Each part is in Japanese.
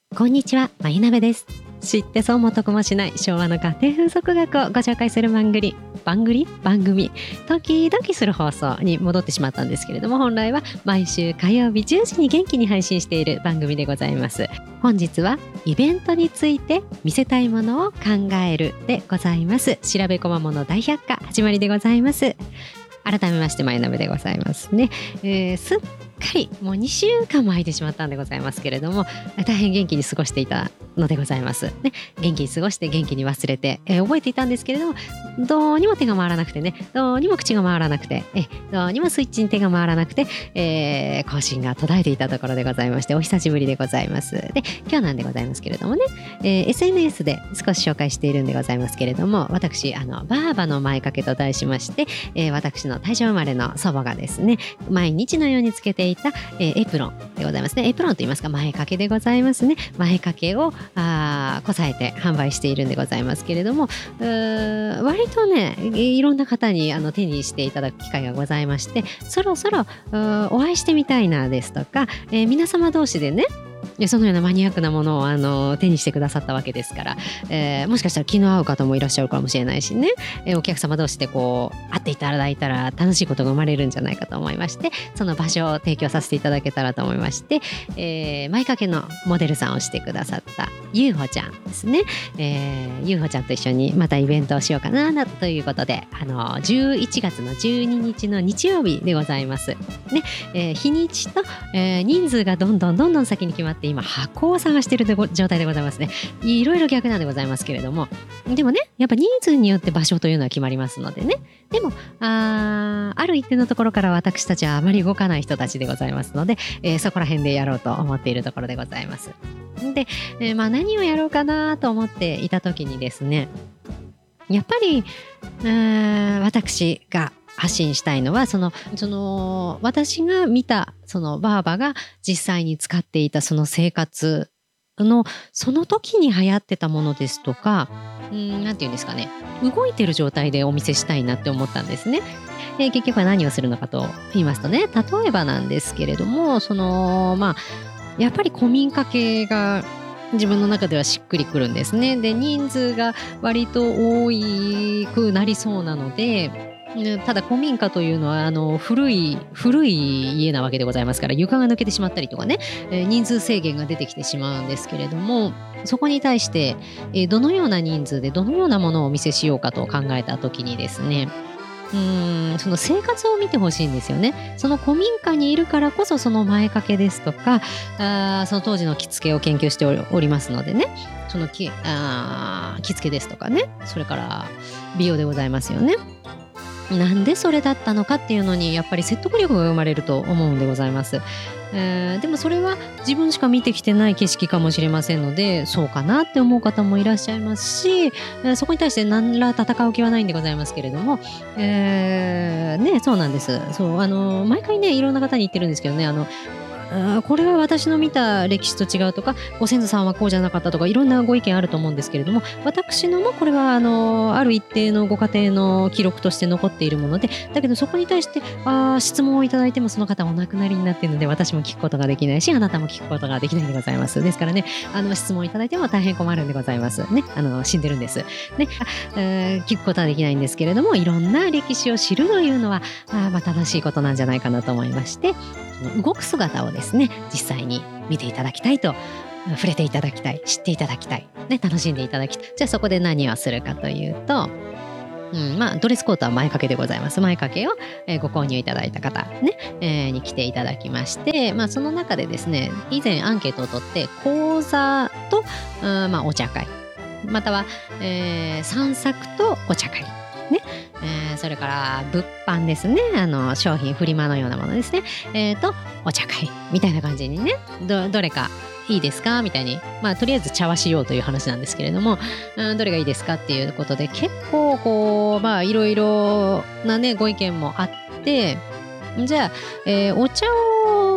こんにちは、まゆなべです。知ってそうも得もしない昭和の家庭風俗学をご紹介する番組時々する放送に戻ってしまったんですけれども、本来は毎週火曜日10時に元気に配信している番組でございます。本日はイベントについて見せたいものを考えるでございます。調べこまもの大百科始まりでございます。改めましてまゆなべでございますね。すっかりもう2週間も空いてしまったんでございますけれども、大変元気に過ごしていたのでございますね。元気に過ごして元気に忘れて、覚えていたんですけれども、どうにも手が回らなくてね、どうにも口が回らなくて、どうにもスイッチに手が回らなくて、更新が途絶えていたところでございまして、お久しぶりでございます。で、今日なんでございますけれどもね、SNS で少し紹介しているんでございますけれども、私バーバの前掛けと題しまして、私の大正生まれの祖母がですね、毎日のようにつけていた、エプロンでございますね。エプロンと言いますか、前掛けでございますね。前掛けをこさえて販売しているんでございますけれども、割とね、いろんな方に手にしていただく機会がございまして、そろそろお会いしてみたいなですとか、皆様同士でね、そのようなマニアックなものを手にしてくださったわけですから、もしかしたら気の合う方もいらっしゃるかもしれないしね、お客様同士でこう会っていただいたら楽しいことが生まれるんじゃないかと思いまして、その場所を提供させていただけたらと思いまして、前掛けのモデルさんをしてくださったゆうほちゃんですね、ゆうほちゃんと一緒にまたイベントをしようかなということで、11月の12日の日曜日でございますね。日にちと、人数がどんどん先に決まって今箱を探している状態でございますね。いろいろ逆なんでございますけれども、でもね、やっぱ人数によって場所というのは決まりますのでね。でもある一定のところから私たちはあまり動かない人たちでございますので、そこら辺でやろうと思っているところでございます。で、何をやろうかなと思っていた時にですね、やっぱり私が発信したいのはその私が見たそのバーバが実際に使っていたその生活のその時に流行ってたものですとか、なんていうんですかね、動いてる状態でお見せしたいなって思ったんですね。結局は何をするのかと言いますとね、例えばなんですけれども、やっぱり古民家系が自分の中ではしっくりくるんですね。で、人数が割と多くなりそうなので、ただ古民家というのは古い家なわけでございますから、床が抜けてしまったりとかね、人数制限が出てきてしまうんですけれども、そこに対して、どのような人数でどのようなものをお見せしようかと考えた時にですね、その生活を見てほしいんですよね。その古民家にいるからこそ、その前掛けですとか、その当時の着付けを研究しておりますのでね、その着付けですとかね、それから美容でございますよね。なんでそれだったのかっていうのにやっぱり説得力が生まれると思うんでございます。でもそれは自分しか見てきてない景色かもしれませんので、そうかなって思う方もいらっしゃいますし、そこに対して何ら戦う気はないんでございますけれども、そうなんです。そう毎回ね、いろんな方に言ってるんですけどね、これは私の見た歴史と違うとか、ご先祖さんはこうじゃなかったとか、いろんなご意見あると思うんですけれども、私のもこれはある一定のご家庭の記録として残っているもので、だけどそこに対して質問をいただいてもその方お亡くなりになっているので、私も聞くことができないし、あなたも聞くことができないでございます。ですからね、質問いただいても大変困るんでございますね。死んでるんですね。聞くことはできないんですけれども、いろんな歴史を知るというのは正しいことなんじゃないかなと思いまして、動く姿をですね、実際に見ていただきたいと、触れていただきたい、知っていただきたい、ね、楽しんでいただきたい。じゃあそこで何をするかというと、ドレスコードは前掛けでございます。前掛けを、ご購入いただいた方、ねに来ていただきまして、その中でですね、以前アンケートを取って講座と、お茶会、または、散策とお茶会ね、それから物販ですね、商品フリマのようなものですね、とお茶会みたいな感じにね、どれかいいですかみたいに、とりあえず茶はしようという話なんですけれども、どれがいいですかっていうことで、結構こういろいろなねご意見もあって、じゃあ、お茶を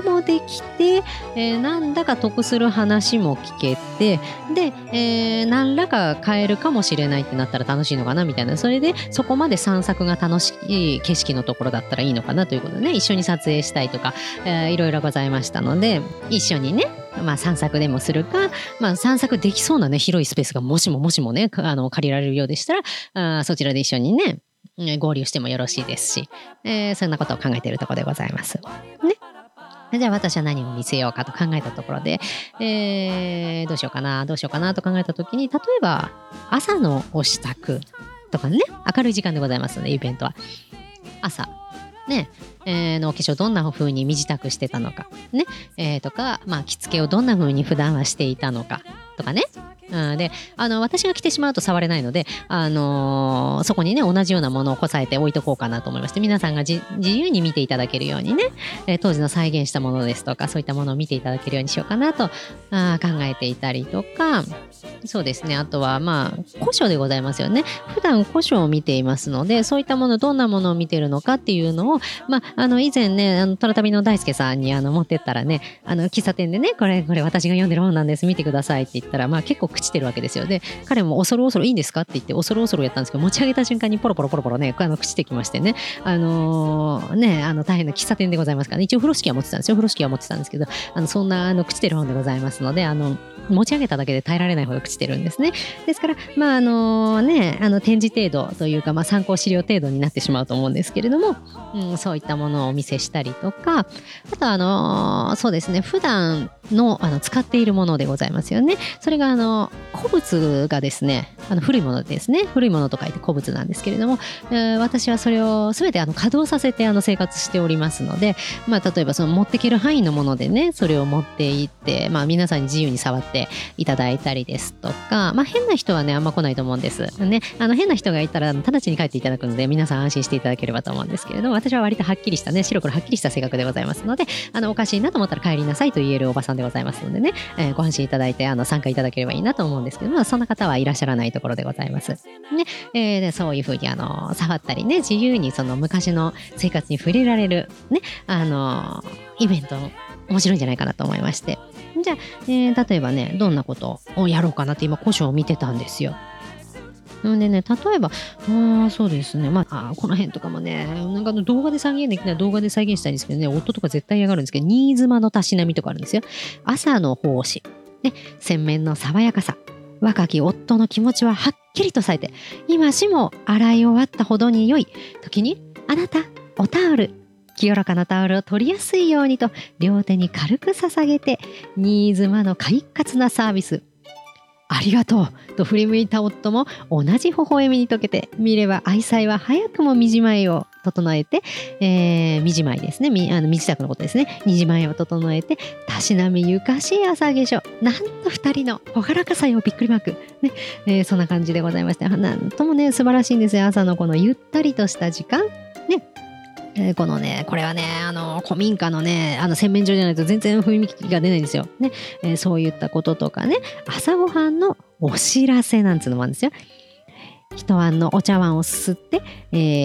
もできて、なんだか得する話も聞けて、で、何らか買えるかもしれないってなったら楽しいのかなみたいな、それでそこまで散策が楽しい景色のところだったらいいのかなということでね、一緒に撮影したいとか、いろいろございましたので、一緒にね、散策でもするか、散策できそうなね広いスペースがもしもね借りられるようでしたら、そちらで一緒にね合流してもよろしいですし、そんなことを考えているところでございます。ね。じゃあ私は何を見せようかと考えたところで、どうしようかなと考えた時に、例えば朝のお支度とかね、明るい時間でございますので、イベントは朝ね、のお化粧どんな風に身支度してたのかね、とか、着付けをどんな風に普段はしていたのかとかね。で私が着てしまうと触れないので、そこにね同じようなものをこさえて置いとこうかなと思いまして、皆さんが自由に見ていただけるようにね、当時の再現したものですとか、そういったものを見ていただけるようにしようかなと考えていたりとか、そうですね、あとは古書でございますよね。普段古書を見ていますので、そういったものどんなものを見てるのかっていうのを、以前ねトラタビの大輔さんに持ってったらね、喫茶店でね、これ私が読んでる本なんです、見てくださいって言ったら、結構朽ちてるわけですよ。で彼も恐る恐るいいんですかって言って恐る恐るやったんですけど、持ち上げた瞬間にポロポロね朽ちてきましてね、大変な喫茶店でございますからね。一応風呂敷は持ってたんですよ。風呂敷は持ってたんですけど、そんな朽ちてる本でございますので、持ち上げただけで耐えられないほど朽ちてるんですね。ですから展示程度というか、参考資料程度になってしまうと思うんですけれども、そういったものをお見せしたりとか、あとはそうですね、普段の使っているものでございますよね。それが古物がですね、古いものですね、古いものと書いて古物なんですけれども、私はそれを全て稼働させて生活しておりますので、例えばその持っていける範囲のものでね、それを持っていって、皆さんに自由に触っていただいたりですとか、変な人はねあんま来ないと思うんですね。変な人がいたら直ちに帰っていただくので、皆さん安心していただければと思うんですけれども、私は割とはっきりしたね、白黒はっきりした性格でございますので、おかしいなと思ったら帰りなさいと言えるおばさんでございますのでね、ご安心いただいて参加いただければいいなと思うんですけど、そんな方はいらっしゃらないところでございますね。でそういうふうに触ったりね、自由にその昔の生活に触れられるね、イベント面白いんじゃないかなと思いまして、じゃあ、例えばねどんなことをやろうかなって今古書を見てたんですよ。でね、例えばそうですね、この辺とかもね、なんか動画で再現できない動画で再現したいんですけどね、夫とか絶対嫌がるんですけど、新妻のたしなみとかあるんですよ。朝の奉仕ね、洗面の爽やかさ、若き夫の気持ちははっきりとさえて、今しも洗い終わったほどに良い時に、あなたおタオル、清らかなタオルを取りやすいようにと両手に軽く捧げて、新妻の快活なサービス、ありがとうと振り向いた夫も同じ微笑みに溶けて、見れば愛妻は早くも身じまいを整えて、身じまいですね、身支度のことですね、身じまいを整えて、たしなみゆかしい朝化粧、なんと二人の朗らかさよびっくりマーク、ね、そんな感じでございまして、なんともね素晴らしいんですよ。朝のこのゆったりとした時間ね、このね、これはね、古民家のね、洗面所じゃないと全然雰囲気が出ないんですよ。ね、そういったこととかね、朝ごはんのお知らせなんつうのもあるんですよ。一碗のお茶碗をすすって、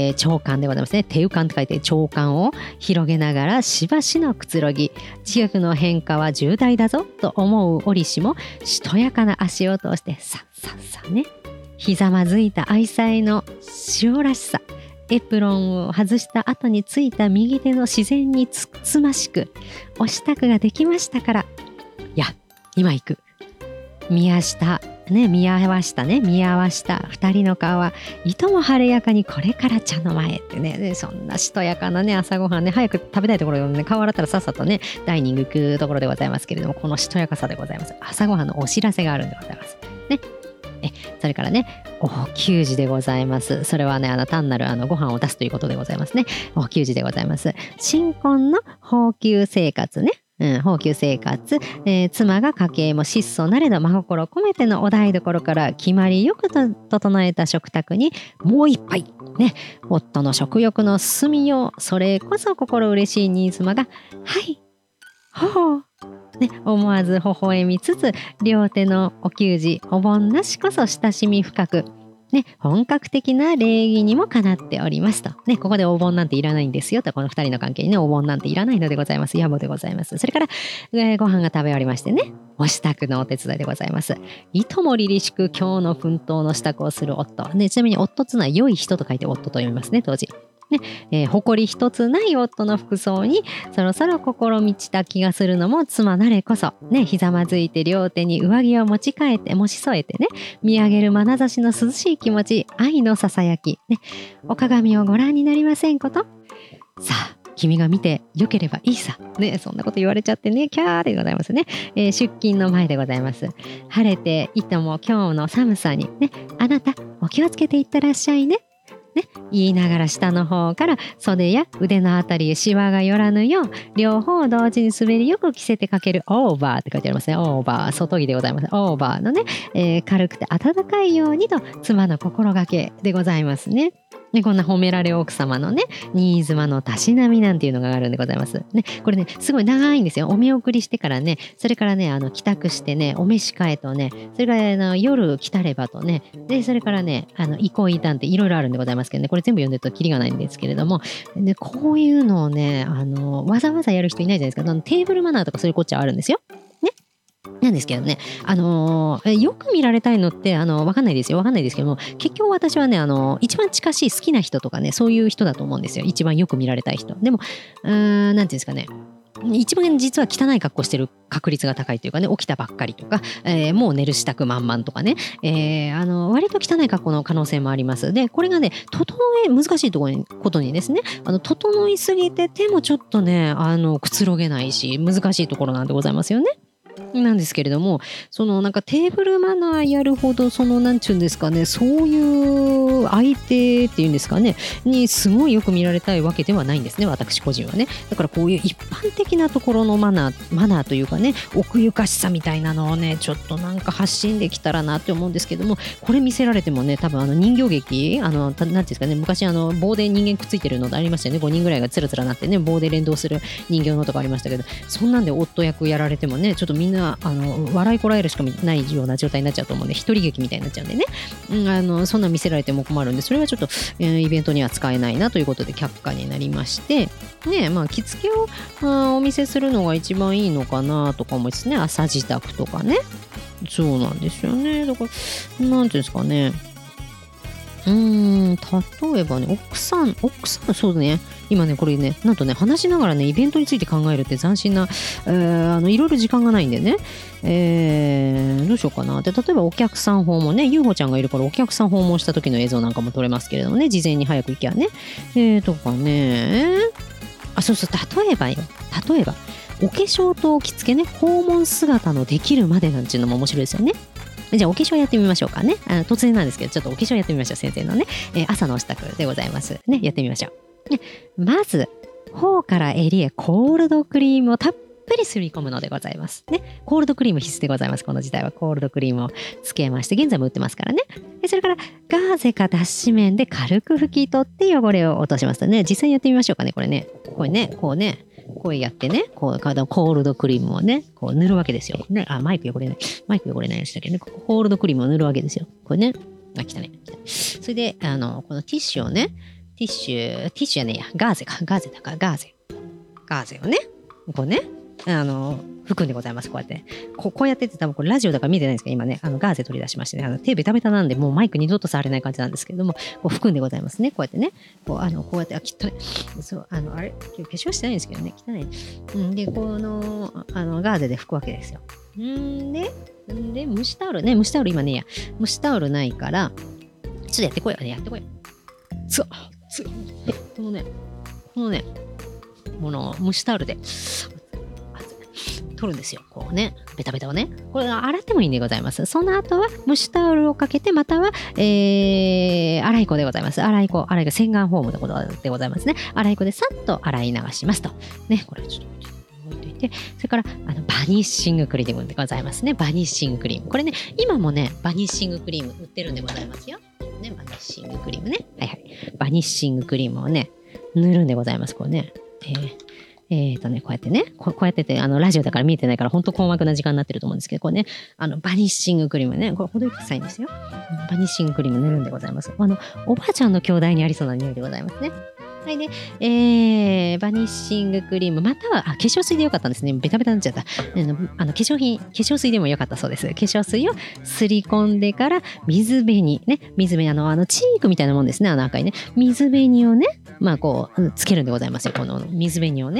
長羹でございますね。手湯羹って書いて長羹を広げながらしばしのくつろぎ、近くの変化は重大だぞと思う折しも、しとやかな足を通してさっさっさね、ひざまずいた愛妻の塩らしさ、エプロンを外した後についた右手の自然につつましくお支度ができましたから、いや今行く、見合わした二人の顔はいとも晴れやかにこれから茶の間へってね、そんなしとやかなね朝ごはんね、早く食べたいところをね、顔洗ったらさっさとねダイニング行くところでございますけれども、このしとやかさでございます。朝ごはんのお知らせがあるんでございますね。それからね、お給仕でございます。それはね単なるご飯を出すということでございますね。お給仕でございます。新婚の放給生活ね、放給生活、妻が家計も質素なれど真心込めてのお台所から決まりよくと整えた食卓にもう一杯ね、夫の食欲の進みよう、それこそ心嬉しい新妻がはいほうね、思わず微笑みつつ両手のお給仕、お盆なしこそ親しみ深く、 ね、本格的な礼儀にもかなっておりますと。ね、ここでお盆なんていらないんですよと、この2人の関係にね、お盆なんていらないのでございます。野暮でございます。それから、ご飯が食べ終わりましてね、お支度のお手伝いでございます。いともりりしく今日の奮闘の支度をする夫。ね、ちなみに夫つのは良い人と書いて夫と読みますね、当時。ね、誇り一つない夫の服装にそろそろ心満ちた気がするのも妻なれこそ、ね、ひざまずいて両手に上着を持ち添えてね、見上げる眼差しの涼しい気持ち、愛のささやき、ね、お鏡をご覧になりませんこと。さあ君が見てよければいいさ、ね、そんなこと言われちゃってね、キャーでございますね。出勤の前でございます。晴れていとも今日の寒さにね、あなたお気をつけていってらっしゃいね。ね、言いながら下の方から袖や腕のあたりへシワが寄らぬよう両方を同時に滑りよく着せてかけるオーバーって書いてありますね。オーバー、外着でございます。オーバーのね、軽くて暖かいようにと妻の心がけでございますね。ね、こんな褒められ奥様のね、新妻のたしなみなんていうのがあるんでございます。ね、これね、すごい長いんですよ。お見送りしてからね、それからね、帰宅してね、お召し替えとね、それから夜来たればとね、で、それからね、憩い談っていろいろあるんでございますけどね、これ全部読んでるとキリがないんですけれども、で、こういうのをね、わざわざやる人いないじゃないですか。テーブルマナーとかそういうこっちゃあるんですよ。ね。なんですけどね、よく見られたいのってわかんないですよ、わかんないですけども、結局私はね、一番近しい好きな人とかね、そういう人だと思うんですよ。一番よく見られたい人。でもなんていうんですかね、一番実は汚い格好してる確率が高いというかね、起きたばっかりとか、もう寝る支度満々とかね、割と汚い格好の可能性もあります。で、これがね、難しいことにですね、整いすぎててもちょっとね、くつろげないし、難しいところなんでございますよね。なんですけれども、なんかテーブルマナーやるほどなんちゅうんですかね、そういう相手っていうんですかねにすごいよく見られたいわけではないんですね、私個人はね。だからこういう一般的なところのマナーというかね、奥ゆかしさみたいなのをね、ちょっとなんか発信できたらなって思うんですけども、これ見せられてもね、多分人形劇なんていうんですかね、昔棒で人間くっついてるのありましたよね。5人ぐらいがつらつらなってね、棒で連動する人形のとかありましたけど、そんなんで夫役やられてもね、ちょっとみんな笑いこらえるしかないような状態になっちゃうと思うんで、一人劇みたいになっちゃうんでね、そんな見せられても困るんで、それはちょっと、イベントには使えないなということで却下になりまして、ね、まあ着付けをお見せするのが一番いいのかなとか思いつつね、朝支度とかね、そうなんですよね。だからなんていうんですかね、例えばね、奥さん、そうね、今ね、これね、なんとね、話しながらね、イベントについて考えるって斬新な、いろいろ時間がないんでね、どうしようかな。で、例えばお客さん訪問ね、ゆうほちゃんがいるからお客さん訪問した時の映像なんかも撮れますけれどもね、事前に早く行きゃね。とかね、そうそう、例えば、お化粧と着付けね、訪問姿のできるまでなんていうのも面白いですよね。じゃあお化粧やってみましょうかね。突然なんですけど、ちょっとお化粧やってみましょう、先生のね。朝のお支度でございます。ね、やってみましょう。ね、まず、頬から襟へコールドクリームをたっぷりすり込むのでございます。ね、コールドクリーム必須でございます。この時代はコールドクリームをつけまして、現在も売ってますからね。それから、ガーゼか脱脂綿で軽く拭き取って汚れを落としますとね、実際にやってみましょうかね、これね。こうやってね、コールドクリームをね、こう塗るわけですよ。ね、マイク汚れないやつだけどね、コールドクリームを塗るわけですよ。これね、来たね。それで、このティッシュをね、ティッシュじゃねえや、ガーゼをね、こうね、拭くんでございます。こうやって。こうやってって多分これラジオだから見てないんですけど、今ね、ガーゼ取り出しましてね、手ベタベタなんで、もうマイク二度と触れない感じなんですけれども、こう拭くんでございますね。こうやってね。こうやって、汚い。そう、あれ、化粧してないんですけどね、汚い。で、この、ガーゼで拭くわけですよ。で、蒸しタオル今ね、蒸しタオルないから、ちょっとやってこいよ。この蒸しタオルで、取るんですよ。こうね、ベタベタをね。これ洗ってもいいんでございます。その後は蒸しタオルをかけて、または、洗い粉でございます。洗い粉、洗顔フォームのことでございますね。洗い粉でさっと洗い流しますと。ね、これちょっと置いといて、それからバニッシングクリームでございますね。バニッシングクリーム。これね、今もね、バニッシングクリーム売ってるんでございますよ。ね、バニッシングクリームね。はいはい。バニッシングクリームをね、塗るんでございます。こうね。 こうやってね、こうやってて、ラジオだから見えてないから、本当困惑な時間になってると思うんですけど、これね、バニッシングクリームね、これ程よく臭いんですよ。バニッシングクリーム塗るんでございます。おばあちゃんの兄弟にありそうな匂いでございますね。はい。で、バニッシングクリーム、または、化粧水でよかったんですね。ベタベタになっちゃった。化粧水でもよかったそうです。化粧水をすり込んでから、水紅、ね、チークみたいなもんですね、赤いね。水紅をね、つけるんでございますよ。この水紅を、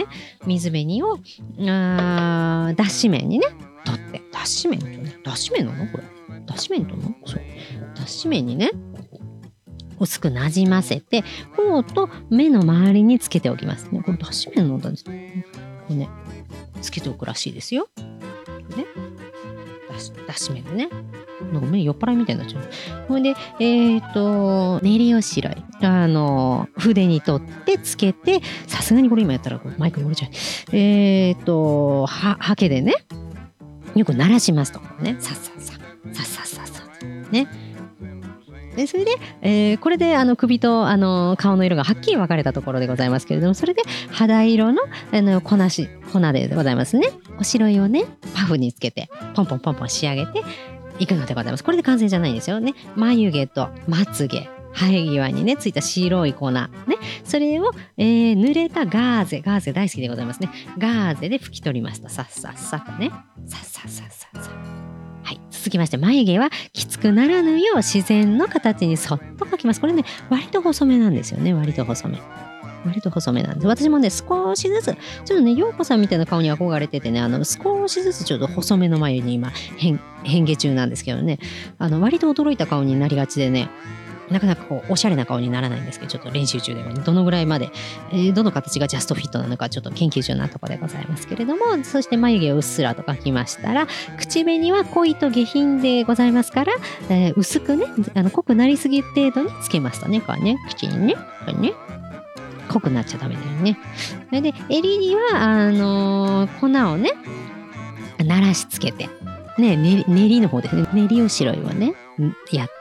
脱脂綿にね、取って。脱脂綿なのこれ。脱脂綿とのそう。脱脂綿にね、薄くなじませて、頬と目の周りにつけておきますね。これ脱脂綿なんですね。これね、つけておくらしいですよ。ね、脱脂綿でね。なんか目酔っ払いみたいになっちゃう。これで、練りおしろい。筆に取ってつけて、さすがにこれ今やったらマイクに折れちゃう。ハケでね、よく鳴らしますと。ね、さっさっさ。ね。でそれで、これで首と顔の色がはっきり分かれたところでございますけれども、それで肌色の粉でございますね。おしろいをねパフにつけてポンポン仕上げていくのでございます。これで完成じゃないんですよね。眉毛とまつげ生え際にねついた白い粉ね、それを、濡れたガーゼ大好きでございますね。ガーゼで拭き取りますとさっさっさとねさっさっさっさっさ。はい、続きまして眉毛はきつくならぬよう自然の形にそっと描きます。これね割と細めなんですよね。割と細めなんです。私もね少しずつちょっとね陽子さんみたいな顔に憧れててね少しずつちょっと細めの眉に今変化中なんですけどね、割と驚いた顔になりがちでね、なかなかこうおしゃれな顔にならないんですけど、ちょっと練習中でどのぐらいまで、どの形がジャストフィットなのかちょっと研究中なところでございますけれども、そして眉毛をうっすらと描きましたら、口紅は濃いと下品でございますから、薄くね濃くなりすぎ程度につけますとね、これね口にねこれね濃くなっちゃダメだよね。それで襟には粉をねならしつけてね、練りの方ですね。練りおしろいをねやって、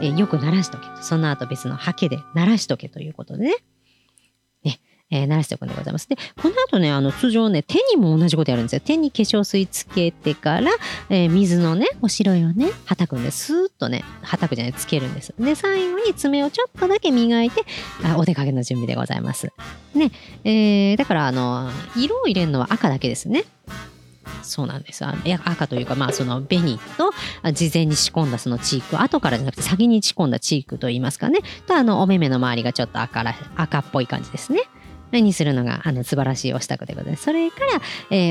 よくならしとけと。その後別のハケでならしとけということでね、ならしておくんでございます。でこの後ね通常ね手にも同じことやるんですよ。手に化粧水つけてから、水のねおしろいをねはたくんです。スーッとねはたくじゃないつけるんです。で最後に爪をちょっとだけ磨いてお出かけの準備でございます。ね、だから色を入れるのは赤だけですね。そうなんです。赤というかその紅と事前に仕込んだそのチーク、後からじゃなくて先に仕込んだチークといいますかね、とお目目の周りがちょっと赤っぽい感じですねにするのが素晴らしいお支度でございます。それから、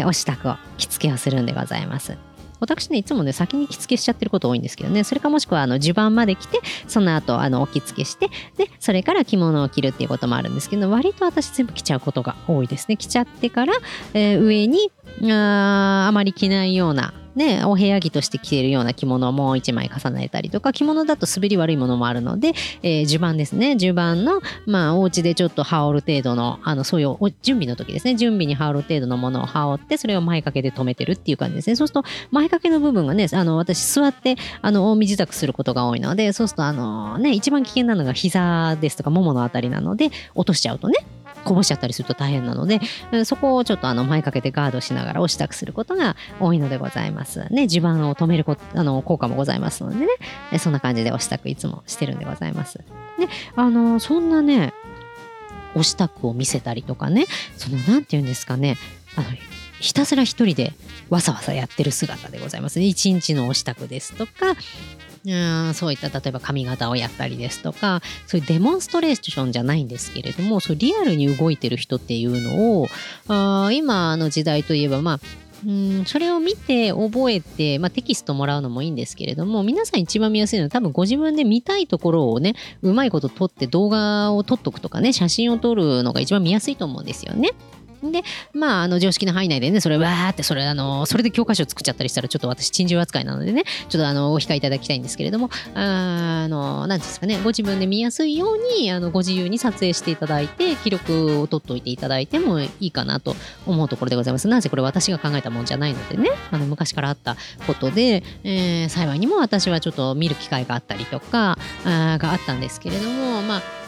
お支度を着付けをするんでございます。私ねいつもね先に着付けしちゃってること多いんですけどね、それかもしくは襦袢まで着てその後お着付けしてでそれから着物を着るっていうこともあるんですけど、割と私全部着ちゃうことが多いですね。着ちゃってから、上にあまり着ないようなね、お部屋着として着ているような着物をもう一枚重ねたりとか、着物だと滑り悪いものもあるので、襦袢ですね。襦袢のお家でちょっと羽織る程度のそういう準備の時ですね、準備に羽織る程度のものを羽織ってそれを前掛けで留めてるっていう感じですね。そうすると前掛けの部分がね私座って大身支度することが多いので、そうすると一番危険なのが膝ですとかもものあたりなので、落としちゃうとねこぼしちゃったりすると大変なので、そこをちょっと前掛けてガードしながらお支度することが多いのでございますね。襦袢を止める効果もございますのでね、そんな感じでお支度いつもしてるんでございます。でそんなねお支度を見せたりとかね、なんて言うんですかね、ひたすら一人でわさわさやってる姿でございますね。一日のお支度ですとか、そういった例えば髪型をやったりですとか、そういうデモンストレーションじゃないんですけれども、そうリアルに動いてる人っていうのを今の時代といえばそれを見て覚えて、テキストもらうのもいいんですけれども、皆さん一番見やすいのは多分ご自分で見たいところをねうまいこと撮って動画を撮っとくとかね、写真を撮るのが一番見やすいと思うんですよね。で常識の範囲内でねそれわーってそれで教科書作っちゃったりしたらちょっと私珍獣扱いなのでねちょっとお控えいただきたいんですけれども、何ですかね、ご自分で見やすいようにご自由に撮影していただいて記録を取っておいていただいてもいいかなと思うところでございます。なぜこれ私が考えたもんじゃないのでね、昔からあったことで、幸いにも私はちょっと見る機会があったりとかがあったんですけれども、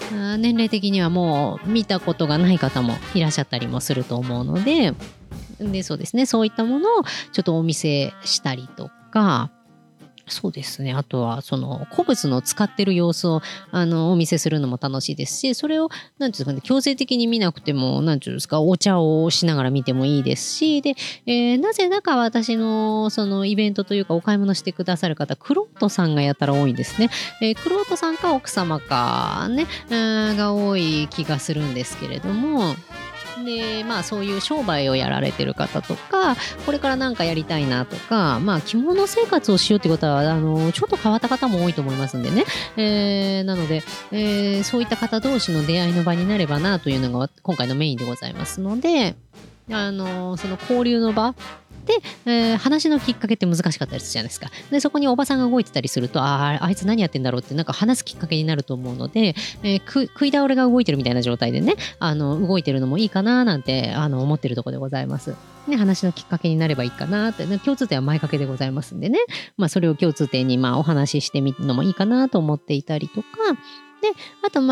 年齢的にはもう見たことがない方もいらっしゃったりもすると思うので、そうですね、そういったものをちょっとお見せしたりとか、そうですね。あとは、その古物の使ってる様子を、お見せするのも楽しいですし、それを、なんていうんですかね、強制的に見なくても、なんていうんですか、お茶をしながら見てもいいですし、で、なぜだか私の、そのイベントというか、お買い物してくださる方、玄人さんがやたら多いんですね。玄人さんか奥様かね、が多い気がするんですけれども、で、そういう商売をやられてる方とか、これからなんかやりたいなとか、着物生活をしようってことは、ちょっと変わった方も多いと思いますんでね。なので、そういった方同士の出会いの場になればなというのが今回のメインでございますので、その交流の場で、話のきっかけって難しかったりするじゃないですか。で、そこにおばさんが動いてたりすると、あいつ何やってんだろうってなんか話すきっかけになると思うので、食い倒れが動いてるみたいな状態でね、動いてるのもいいかななんて思ってるところでございます。ね、話のきっかけになればいいかなって、ね、共通点は前掛けでございますんでね、それを共通点にお話ししてみるのもいいかなと思っていたりとか、で、あと、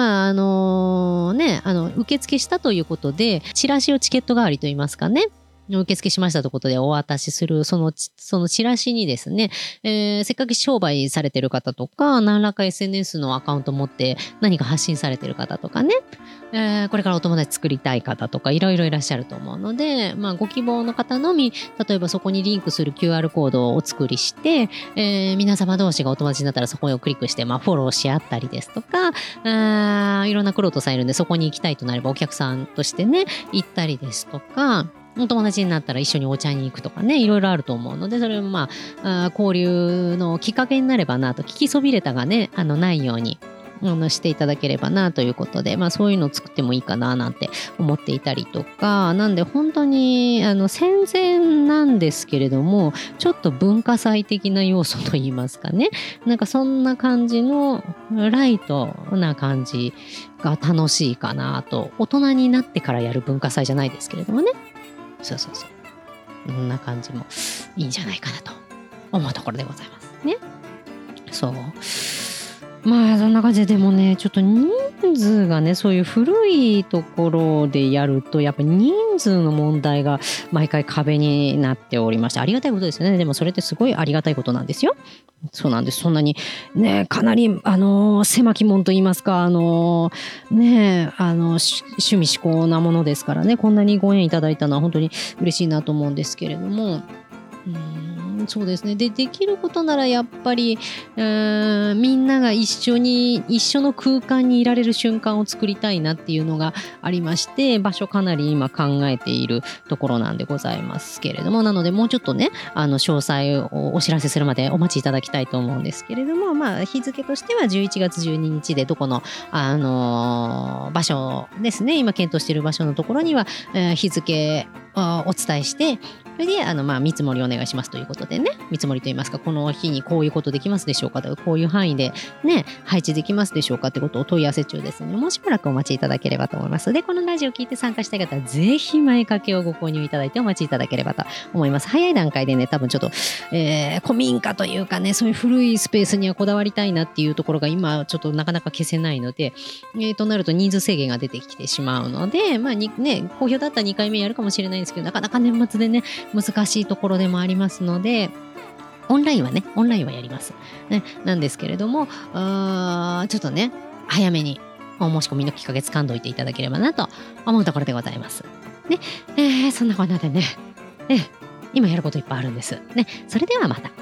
受付したということで、チラシをチケット代わりと言いますかね、受付しましたということでお渡しする、そのチラシにですね、せっかく商売されてる方とか、何らか SNS のアカウント持って何か発信されてる方とかね、これからお友達作りたい方とかいろいろいらっしゃると思うので、ご希望の方のみ、例えばそこにリンクする QR コードをお作りして、皆様同士がお友達になったらそこをクリックして、フォローし合ったりですとか、いろんな玄人さんいるんで、そこに行きたいとなればお客さんとしてね、行ったりですとか、お友達になったら一緒にお茶に行くとかね、いろいろあると思うので、それも交流のきっかけになればなと、聞きそびれたがね、ないようにしていただければなということで、そういうのを作ってもいいかななんて思っていたりとか、なんで本当に戦前なんですけれども、ちょっと文化祭的な要素といいますかね、なんかそんな感じのライトな感じが楽しいかなと、大人になってからやる文化祭じゃないですけれどもね、そう。こんな感じもいいんじゃないかなと思うところでございますね。そう。そんな感じで、でもね、ちょっと人数がね、そういう古いところでやると、やっぱり人数の問題が毎回壁になっておりまして、ありがたいことですよね。でもそれってすごいありがたいことなんですよ。そうなんです。そんなにね、かなり狭き門と言いますか、趣味嗜好なものですからね、こんなにご縁いただいたのは本当に嬉しいなと思うんですけれども、そうですね。できることならやっぱりみんなが一緒の空間にいられる瞬間を作りたいなっていうのがありまして、場所かなり今考えているところなんでございますけれども、なのでもうちょっとね、詳細をお知らせするまでお待ちいただきたいと思うんですけれども、日付としては11月12日でどこの、場所ですね、今検討している場所のところには、日付をお伝えして、それで見積もりお願いしますということでね、見積もりといいますか、この日にこういうことできますでしょうかとか、こういう範囲でね配置できますでしょうかってことを問い合わせ中ですので、もうしばらくお待ちいただければと思います。で、このラジオを聞いて参加したい方はぜひ前掛けをご購入いただいてお待ちいただければと思います。早い段階でね、多分ちょっと、古民家というかね、そういう古いスペースにはこだわりたいなっていうところが今ちょっとなかなか消せないので、となると人数制限が出てきてしまうので、好評だったら2回目やるかもしれないんですけど、なかなか年末でね難しいところでもありますので、オンラインはやります、ね、なんですけれども、ちょっとね早めにお申し込みのきっかけ掴んでおいていただければなと思うところでございますね。そんなこんなでね、今やることいっぱいあるんですね。それではまた。